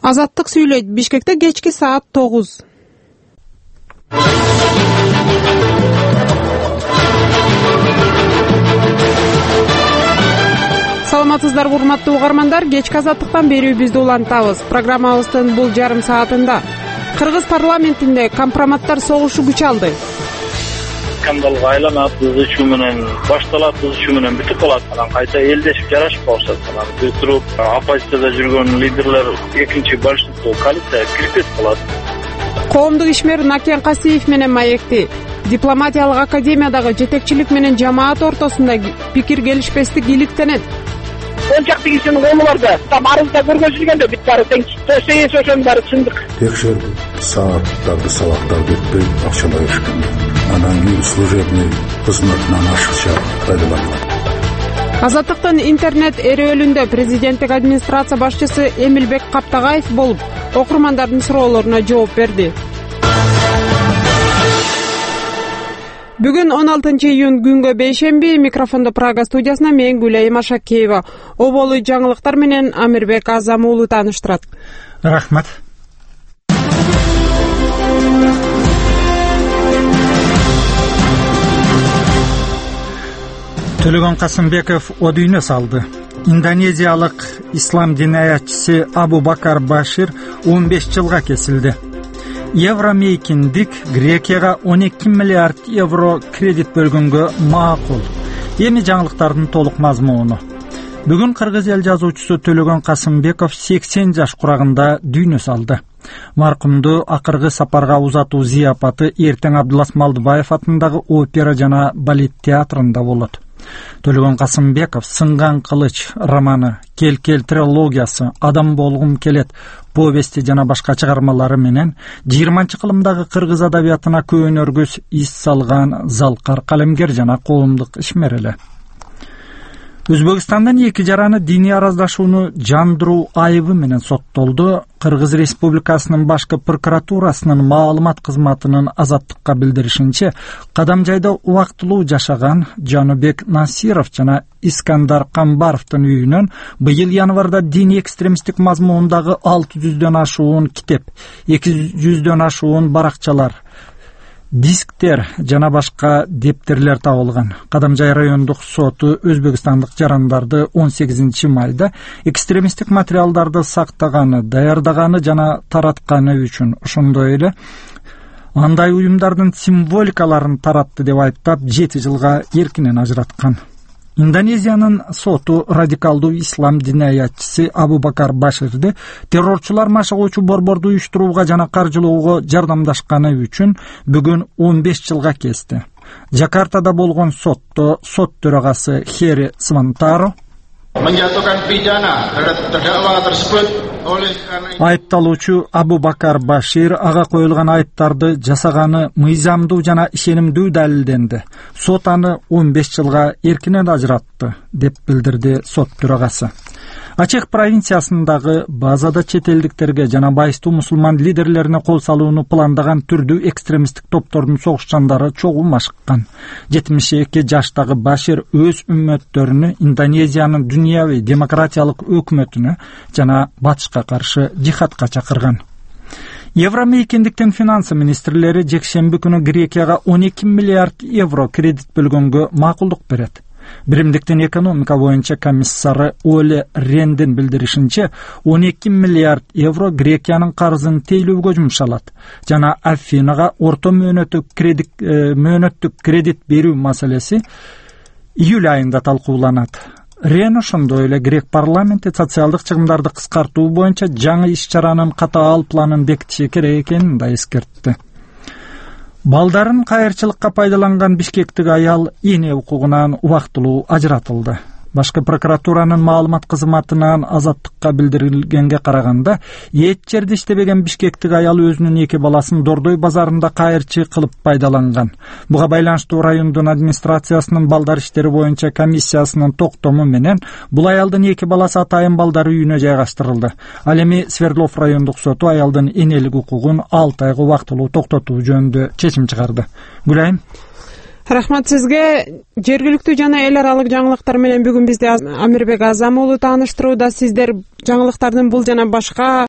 Азаттык сүйлөйт. Бишкекте кечки саат 9. Саламатсыздарбы урматтуу угармандар, кечки азаттыктан берүүбүздү улантабыз. Программабыздын бул жарым саатында Кыргыз парламентинде компроматтар согушу күч алды. Скандалга айланат, ызычуу менен башталат, ызычуу менен бүтүп калат. Анан кайта элдешип жарашып калышат. Анан бүтүрүп оппозицияда жүргөн лидерлер экинчи большинство коалицияга кирип кетип калат. Коомдук ишмер Накен Касиев менен маекти. Дипломатиялык академиядагы жетекчилик менен жамаат ортосунда пикир келишпестик иликтенет. Ончакты кишинин колуларда арызда көргөзүлгөндө бүт баары тең. Ошонун баары чындык. Текшерип, сааттарды, сабактарды өтпөй акчалай эшкенди. Анан кийин служебный кызматынан ашыкча пайдаланган. Азаттыктын интернет эрөөлүндө президенттик администрация башчысы Эмилбек Каптагаев болуп, окурмандардын суроолоруна жооп берди. Бүгүн 16 июнь күнгө бейшемби, микрофондо Прага студиясына мен Гүлайым Ашакеева. Оболу жаңылыктар менен Амирбек Азам уулу тааныштырат. Рахмат. Төлөгөн Касымбеков о дүйнө салды. Индонезиялык ислам динаятчысы Абу Бакар Башир 15 жылга кесилди. Евромейкиндик Грекияга 12 миллиард евро кредит бөлгөнгө макул. Эми жаңылыктардын толук мазмуну. Бүгүн кыргыз эл жазуучусу Төлөгөн Касымбеков 80 жаш курагында дүйнө салды. Маркумду акыркы сапарга узатуу зыяпаты эртең Абдулас Малдыбаев атындагы опера жана балет театрында болот. Төлөгөн Касымбеков «Сынган кылыч» романы, «Кел трилогиясы», «Адам болгум келет» повести жана башка чыгармалары менен 20-кылымдагы кыргыз адабиятына көөнөргөс из салган залкар калемгер жана коомдук ишмер эле. Өзбекстандын эки жараны диний араздашууну жандыруу айыбы менен соттолду. Кыргыз Республикасынын башкы прокуратурасынын маалымат кызматынын Азаттыкка билдиришинче, Кадамжайда убактылуу жашаган Жаныбек Насиров жана Искандар Камбаровдун үйүнөн быйыл январда диний экстремисттик мазмундагы 600дөн ашуун китеп, 200дөн ашуун баракчалар, дисктер жана башка дептерлер табылган. Кадамжай райондук соту өзбекстандык жарандарды 18 майда экстремисттик материалдарды сактаганы, даярдаганы жана таратканы үчүн, ошондой эле андай уюмдардын символикаларын таратты деп айыптап 7 жылга эркинен ажыраткан. Индонезиянын соту радикалдуу ислам динаятчысы Абу Бакар Баширди террорчулар машыгуучу борборду уюштурууга жана каржылоого жардамдашканы үчүн бүгүн 15 жылга кести. Жакартада болгон сотто сот төрагасы Хери Свантаро айыпталуучу Абу Бакар Башир ага коюлган айыптарды жасаганы мыйзамдуу жана ишенимдүү далилденди. Сот аны 15 жылга эркинен ажыратты, деп билдирди сот төрагасы. Ачех провинциясындагы базада чет элдиктерге жана байыстуу мусулман лидерлерине кол салууну пландаган түрдүү экстремисттик топтордун согушчандары чогуу машыккан. 72 жаштагы Башир өз үммөттөрүнү Индонезиянын дүйнөвү демократиялык өкмөтүнө жана батышка каршы жихадка чакырган. Евромейкиндиктин финансы министрлери жекшемби күнү Грекияга 12 миллиард евро кредит бөлгөнгө макулдук берет. Биримдиктин экономика боюнча комиссары Оле Рендин билдиришинче 12 миллиард евро Грекиянын карызын тейлөөгө жумшалат жана Афинага орто мөөнөттүк кредит берүү маселеси июль айында талкууланат. Рен ошондой эле грек парламенти социалдык чыгымдарды кыскартуу боюнча жаңы иш-чаранын катаал планын бекитиши керек экенин да эскертти. Балдарын кайырчылыкка пайдаланган бишкектик аял эне укугунан убактылуу ажыратылды. Башкы прокуратуранын маалымат кызматынан Азаттыкка билдирилгенге караганда, эч жерде иштебеген бишкектик аял өзүнүн эки баласын Дордой базарында кайырчы кылып пайдаланган. Буга байланыштуу райондун администрациясынын балдар иштери боюнча комиссиясынын токтому менен бул аялдын эки баласы атайын балдар үйүнө жайгаштырылды. Ал эми Свердлов райондук соту аялдын энелик укугун 6 айга убактылуу токтотуу жөнүндө чечим чыгарды. Гүлайым. Рахмат сизге. Жергиликтүү жана эл аралык жаңылыктар менен бүгүн бизде Амирбек Азам уулу тааныштырууда. Сиздер жаңылыктардын бул жана башка